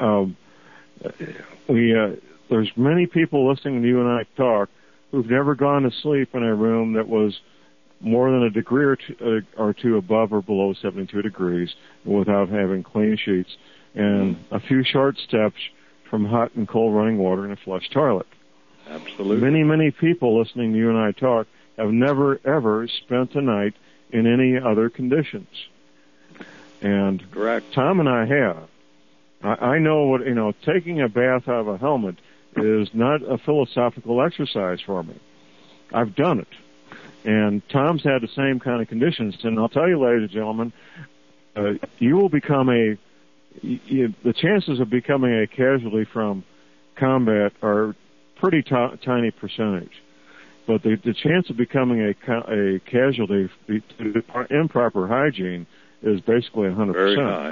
Speaker 2: There's many people listening to you and I talk who've never gone to sleep in a room that was more than a degree or two above or below 72 degrees without having clean sheets and a few short steps from hot and cold running water in a flush toilet.
Speaker 12: Absolutely.
Speaker 2: Many, many people listening to you and I talk have never, ever spent a night in any other conditions. And
Speaker 12: correct.
Speaker 2: Tom and I have. I know what, taking a bath out of a helmet is not a philosophical exercise for me. I've done it. And Tom's had the same kind of conditions. And I'll tell you, ladies and gentlemen, you will become the chances of becoming a casualty from combat are pretty tiny percentage. But the chance of becoming a casualty to improper hygiene is basically 100%.
Speaker 12: Very high.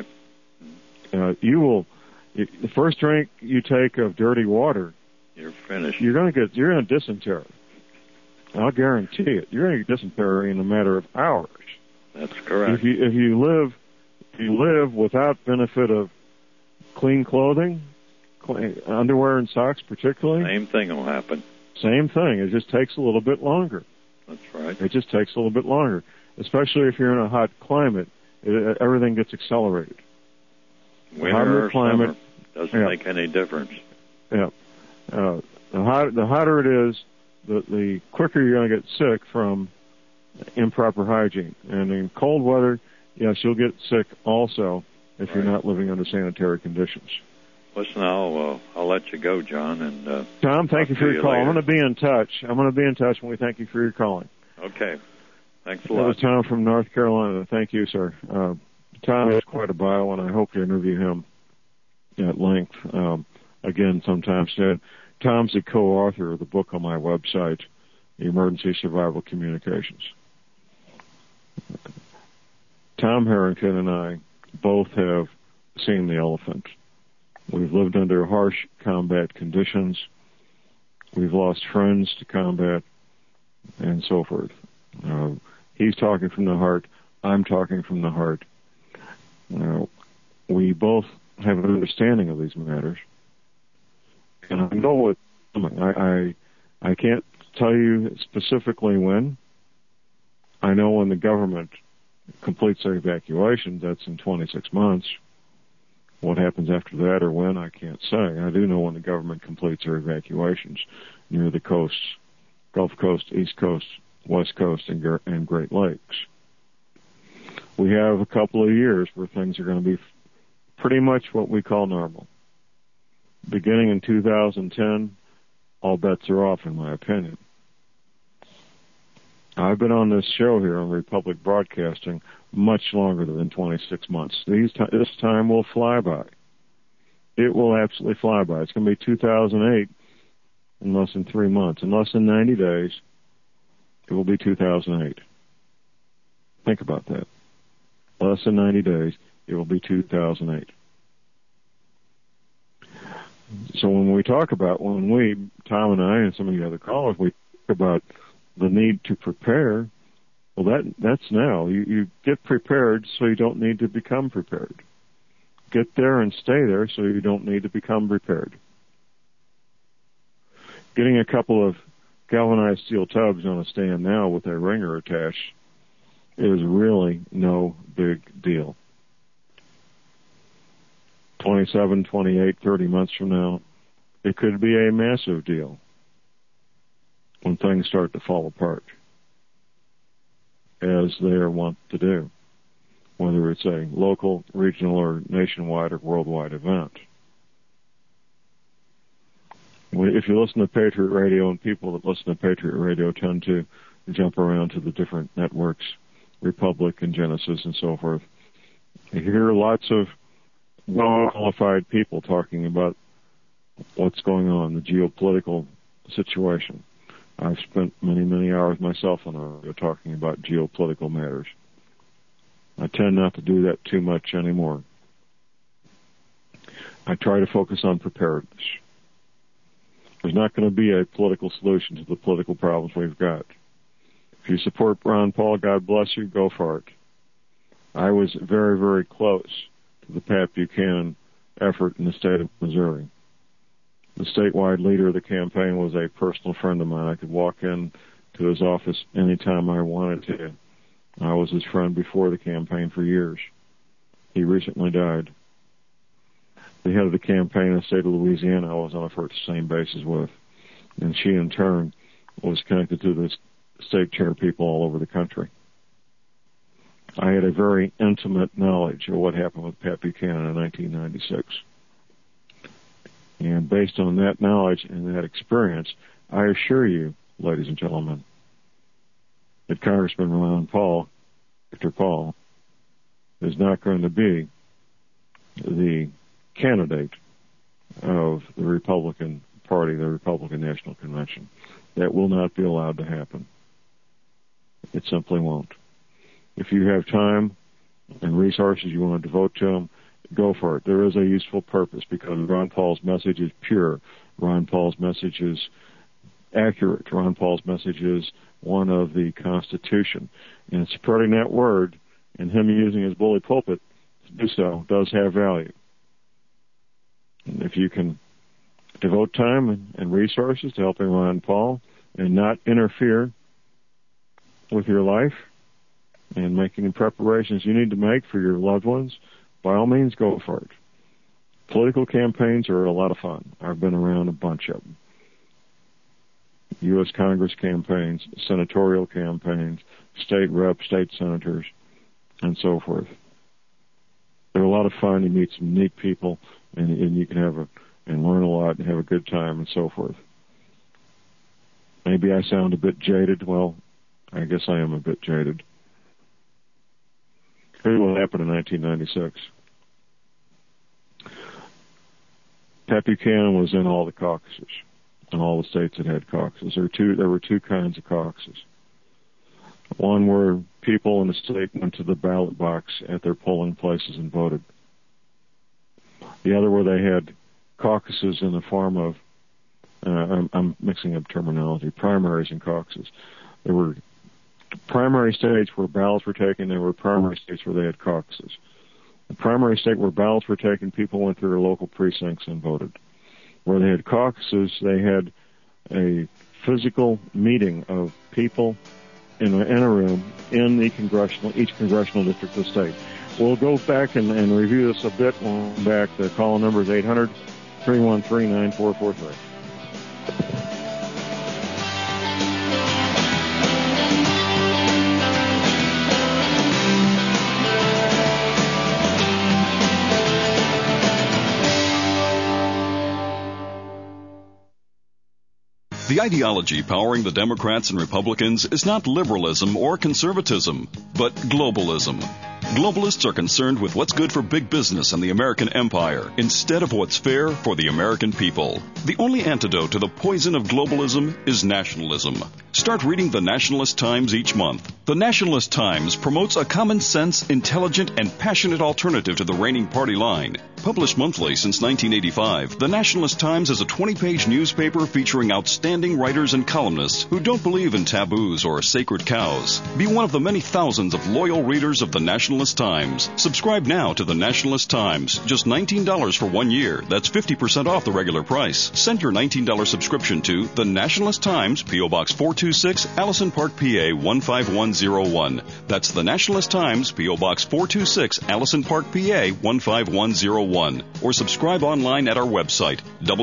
Speaker 2: The first drink you take of dirty water,
Speaker 12: you're finished.
Speaker 2: You're going to dysentery. I'll guarantee it. You're going to get dysentery in a matter of hours.
Speaker 12: That's correct.
Speaker 2: If you live without benefit of clean clothing, underwear and socks particularly,
Speaker 12: same thing will happen.
Speaker 2: Same thing. It just takes a little bit longer.
Speaker 12: That's right.
Speaker 2: It just takes a little bit longer, especially if you're in a hot climate. Everything gets accelerated.
Speaker 12: Winter or summer doesn't make any difference.
Speaker 2: Yeah. The hotter it is, the quicker you're going to get sick from improper hygiene. And in cold weather, yes, you'll get sick also. if you're not living under sanitary conditions.
Speaker 12: Listen, I'll let you go, John. And
Speaker 2: Tom, thank you for your call.
Speaker 12: Later.
Speaker 2: I'm going to be in touch. And we thank you for your calling.
Speaker 12: Okay. Thanks a
Speaker 2: That
Speaker 12: lot.
Speaker 2: was Tom from North Carolina. Thank you, sir. Tom has quite a bio, and I hope to interview him at length again sometime soon. Tom's the co-author of the book on my website, Emergency Survival Communications. Tom Harrington and I both have seen the elephant. We've lived under harsh combat conditions. We've lost friends to combat, and so forth. He's talking from the heart. I'm talking from the heart. We both have an understanding of these matters. And I know what I can't tell you specifically when. I know when the government completes their evacuation, that's in 26 months. What happens after that or when, I can't say. I do know when the government completes their evacuations near the coasts, Gulf Coast, East Coast, West Coast, and Great Lakes. We have a couple of years where things are going to be pretty much what we call normal. Beginning in 2010, all bets are off, in my opinion. I've been on this show here on Republic Broadcasting much longer than 26 months. This time will fly by. It will absolutely fly by. It's going to be 2008 in less than 3 months. In less than 90 days, it will be 2008. Think about that. Less than 90 days, it will be 2008. So when we talk about, Tom and I and some of the other callers, we talk about the need to prepare, well, that's now. You get prepared so you don't need to become prepared. Get there and stay there so you don't need to become prepared. Getting a couple of galvanized steel tubs on a stand now with a ringer attached is really no big deal. 27, 28, 30 months from now, it could be a massive deal when things start to fall apart, as they are wont to do, whether it's a local, regional, or nationwide or worldwide event. If you listen to Patriot Radio, and people that listen to Patriot Radio tend to jump around to the different networks, Republic and Genesis and so forth, you hear lots of well-qualified people talking about what's going on, the geopolitical situation. I've spent many, many hours myself on the radio talking about geopolitical matters. I tend not to do that too much anymore. I try to focus on preparedness. There's not going to be a political solution to the political problems we've got. If you support Ron Paul, God bless you, go for it. I was very, very close to the Pat Buchanan effort in the state of Missouri. The statewide leader of the campaign was a personal friend of mine. I could walk in to his office anytime I wanted to. I was his friend before the campaign for years. He recently died. The head of the campaign in the state of Louisiana I was on a first same basis with. And she, in turn, was connected to the state chair people all over the country. I had a very intimate knowledge of what happened with Pat Buchanan in 1996. And based on that knowledge and that experience, I assure you, ladies and gentlemen, that Congressman Ron Paul, Victor Paul, is not going to be the candidate of the Republican Party, the Republican National Convention. That will not be allowed to happen. It simply won't. If you have time and resources you want to devote to them, go for it. There is a useful purpose because Ron Paul's message is pure. Ron Paul's message is accurate. Ron Paul's message is one of the Constitution. And spreading that word and him using his bully pulpit to do so does have value. And if you can devote time and resources to helping Ron Paul and not interfere with your life and making the preparations you need to make for your loved ones, by all means, go for it. Political campaigns are a lot of fun. I've been around a bunch of them. U.S. Congress campaigns, senatorial campaigns, state reps, state senators, and so forth. they're a lot of fun. You meet some neat people, and you can and learn a lot and have a good time and so forth. Maybe I sound a bit jaded. Well, I guess I am a bit jaded. Here's what happened in 1996. Pat Buchanan was in all the caucuses, in all the states that had caucuses. There were two kinds of caucuses. One where people in the state went to the ballot box at their polling places and voted. The other where they had caucuses in the form of, I'm mixing up terminology, primaries and caucuses. There were primary states where ballots were taken. There were primary states where they had caucuses. The primary state where ballots were taken, people went to their local precincts and voted. Where they had caucuses, they had a physical meeting of people in a room in each congressional district of the state. We'll go back and review this a bit. We'll come back. The call number is 800-313-9443.
Speaker 13: The ideology powering the Democrats and Republicans is not liberalism or conservatism, but globalism. Globalists are concerned with what's good for big business and the American empire instead of what's fair for the American people. The only antidote to the poison of globalism is nationalism. Start reading the Nationalist Times each month. The Nationalist Times promotes a common sense, intelligent, and passionate alternative to the reigning party line. Published monthly since 1985, the Nationalist Times is a 20-page newspaper featuring outstanding writers and columnists who don't believe in taboos or sacred cows. Be one of the many thousands of loyal readers of the Nationalist Times. Subscribe now to the Nationalist Times. Just $19 for 1 year. That's 50% off the regular price. Send your $19 subscription to the Nationalist Times, P.O. Box 426, Allison Park, PA 15101. That's the Nationalist Times, P.O. Box 426, Allison Park, PA 15101. Or subscribe online at our website,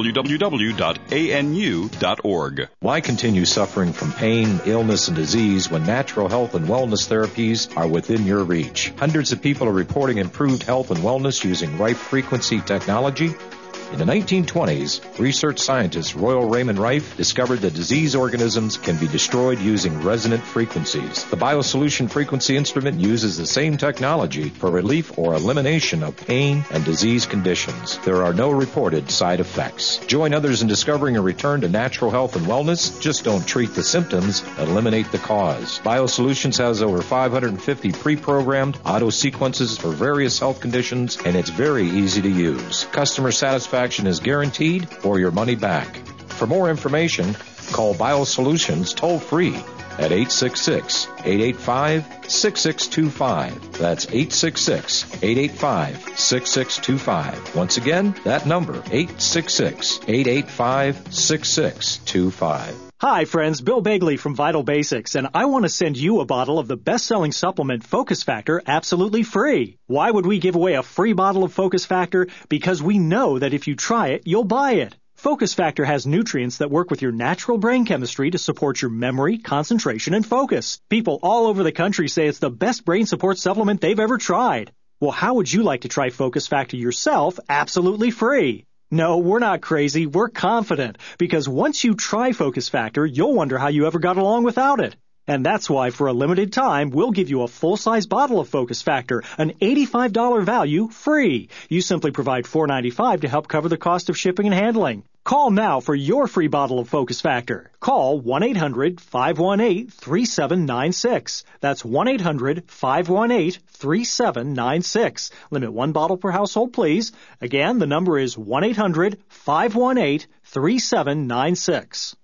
Speaker 13: www.anu.org.
Speaker 4: Why continue suffering from pain, illness, and disease when natural health and wellness therapies are within your reach? Hundreds of people are reporting improved health and wellness using Rife frequency technology. In the 1920s, research scientist Royal Raymond Rife discovered that disease organisms can be destroyed using resonant frequencies. The BioSolution frequency instrument uses the same technology for relief or elimination of pain and disease conditions. There are no reported side effects. Join others in discovering a return to natural health and wellness. Just don't treat the symptoms, eliminate the cause. BioSolutions has over 550 pre-programmed auto sequences for various health conditions, and it's very easy to use. Customer satisfaction is guaranteed or your money back. For more information, call BioSolutions toll-free at 866-885-6625. That's 866-885-6625. Once again, that number, 866-885-6625.
Speaker 14: Hi, friends. Bill Begley from Vital Basics, and I want to send you a bottle of the best-selling supplement Focus Factor absolutely free. Why would we give away a free bottle of Focus Factor? Because we know that if you try it, you'll buy it. Focus Factor has nutrients that work with your natural brain chemistry to support your memory, concentration, and focus. People all over the country say it's the best brain support supplement they've ever tried. Well, how would you like to try Focus Factor yourself absolutely free? No, we're not crazy. We're confident. Because once you try Focus Factor, you'll wonder how you ever got along without it. And that's why, for a limited time, we'll give you a full-size bottle of Focus Factor, an $85 value, free. You simply provide $4.95 to help cover the cost of shipping and handling. Call now for your free bottle of Focus Factor. Call 1-800-518-3796. That's 1-800-518-3796. Limit one bottle per household, please. Again, the number is 1-800-518-3796.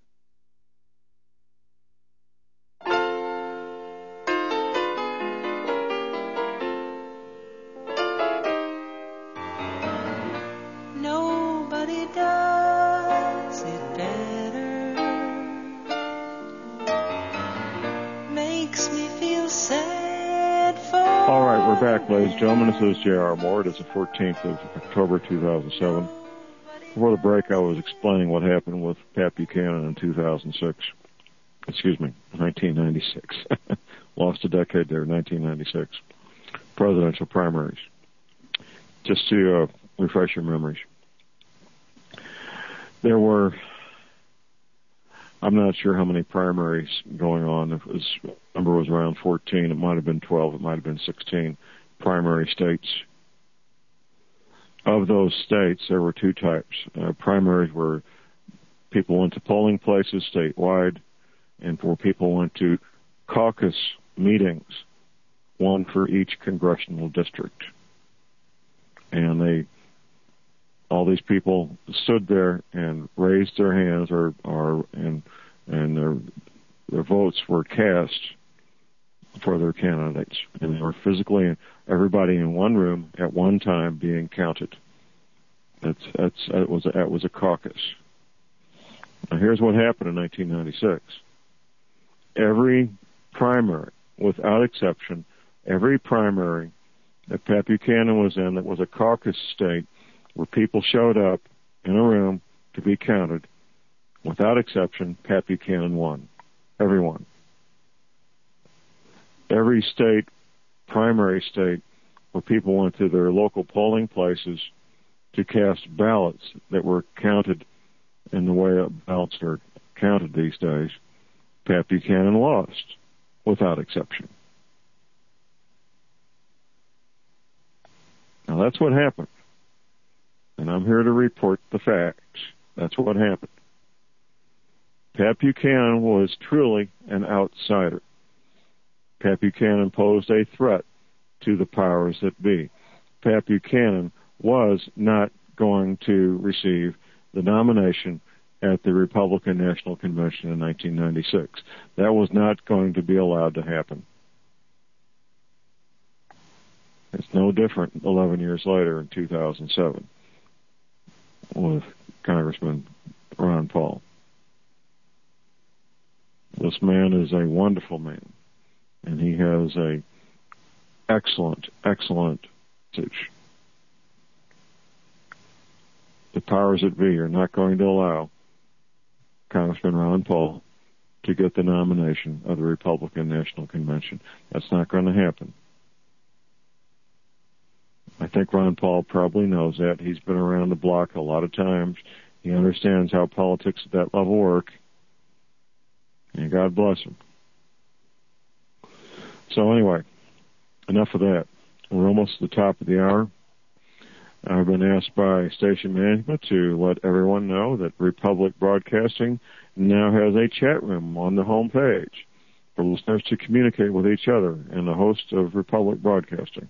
Speaker 2: All right, we're back, ladies and gentlemen. This is J.R. Moore. It is the 14th of October, 2007. Before the break, I was explaining what happened with Pat Buchanan in 1996. Lost a decade there, 1996. Presidential primaries. just to refresh your memories. There were, I'm not sure how many primaries going on. If the number was around 14, it might have been 12, it might have been 16 primary states. Of those states, there were two types. Primaries were people went to polling places statewide, and where people went to caucus meetings, one for each congressional district. And all these people stood there and raised their hands, and their votes were cast for their candidates, and they were physically everybody in one room at one time being counted. That was a caucus. Now here's what happened in 1996. Every primary, without exception, every primary that Pat Buchanan was in that was a caucus state, where people showed up in a room to be counted, without exception, Pat Buchanan won. Everyone. Every state, primary state, where people went to their local polling places to cast ballots that were counted in the way ballots are counted these days, Pat Buchanan lost, without exception. Now that's what happened. And I'm here to report the facts. That's what happened. Pat Buchanan was truly an outsider. Pat Buchanan posed a threat to the powers that be. Pat Buchanan was not going to receive the nomination at the Republican National Convention in 1996. That was not going to be allowed to happen. It's no different 11 years later in 2007 with Congressman Ron Paul. This man is a wonderful man, and he has a excellent message. The powers that be are not going to allow Congressman Ron Paul to get the nomination of the Republican National Convention. That's not going to happen. I think Ron Paul probably knows that. He's been around the block a lot of times. He understands how politics at that level work. And God bless him. So anyway, enough of that. We're almost at the top of the hour. I've been asked by station management to let everyone know that Republic Broadcasting now has a chat room on the home page for listeners to communicate with each other and the host of Republic Broadcasting.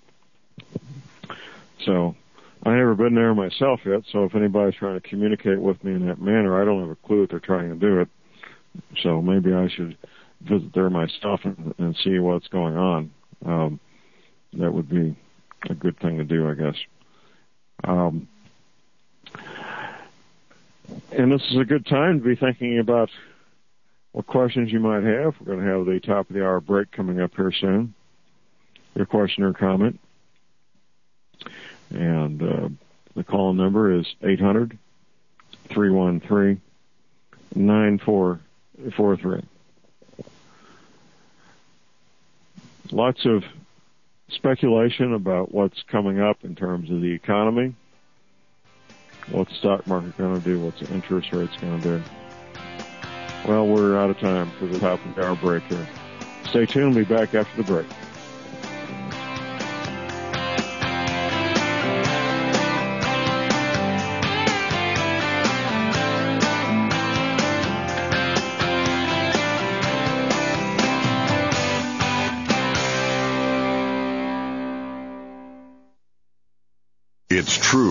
Speaker 2: So I've never been there myself yet, so if anybody's trying to communicate with me in that manner, I don't have a clue that they're trying to do it. So maybe I should visit there myself and see what's going on. That would be a good thing to do, I guess. And this is a good time to be thinking about what questions you might have. We're going to have the top of the hour break coming up here soon. Your question or comment. And the call number is 800-313-9443. Lots of speculation about what's coming up in terms of the economy. What's the stock market going to do? What's the interest rates going to do? Well, we're out of time for the top of the hour break here. Stay tuned. We'll be back after the break.
Speaker 15: It's true.